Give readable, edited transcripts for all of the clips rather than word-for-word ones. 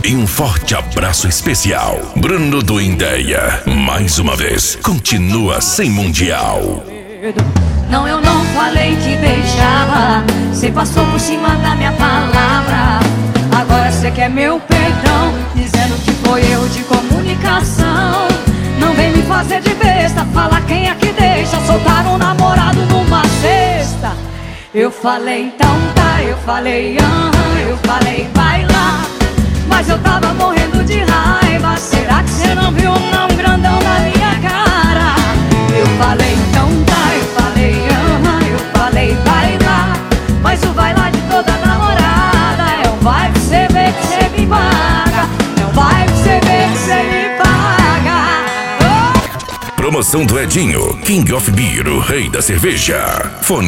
E um forte abraço especial. Bruno do Indéia, mais uma vez, continua sem mundial. Não, eu não falei que beijava, cê passou por cima da minha palavra. Agora cê quer meu perdão, dizendo que foi erro de comunicação. Não vem me fazer de besta, fala quem é que deixa soltar um namorado numa sexta. Eu falei então tá, eu falei eu falei vai lá. Mas eu tava morrendo de raiva, será que cê não viu não grandão na minha cara? Eu falei então tá, eu falei eu falei vai lá. Mas o vai lá de toda namorada é um vai que cê vê que cê me paga, é um vai que cê vê que cê me paga. Promoção do Edinho, King of Beer, o rei da cerveja. Fone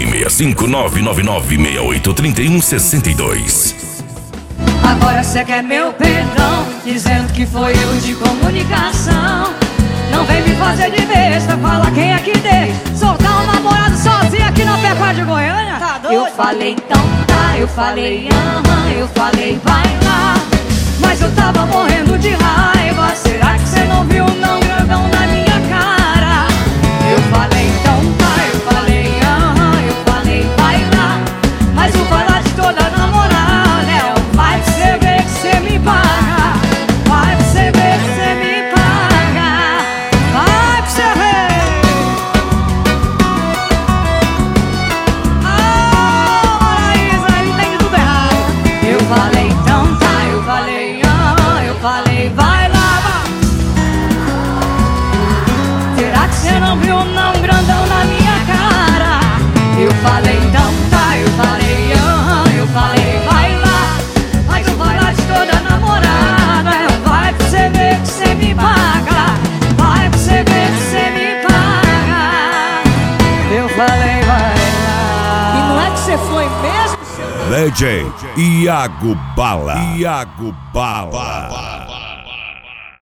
65999683162. Agora cê quer meu perdão, dizendo que foi erro de comunicação. Não vem me fazer de besta, fala quem é que deixa soltar um namorado sozinho aqui na Pecuária de Goiânia. Tá doido? Eu falei então tá, eu falei eu falei vai lá. Mas eu tava morrendo de raiva, será que cê não viu não grandão na minha cara? Eu falei então tá, eu falei vai lá. Mas o vai lá de toda namorada é o vai que cê vê que cê me paga, vai que cê vê que cê me paga, vai que cê vê. Maraísa, entende tudo errado. Eu falei então tá, eu falei vai lá. Será que cê não viu não grandão na minha cara? Eu falei então tá, eu falei vai lá. Mas o vai lá de toda namorada é um vai que cê vê que cê me paga, vai que cê vê que cê me paga. Eu falei vai lá. E não é que cê foi mesmo? DJ Iago Bala.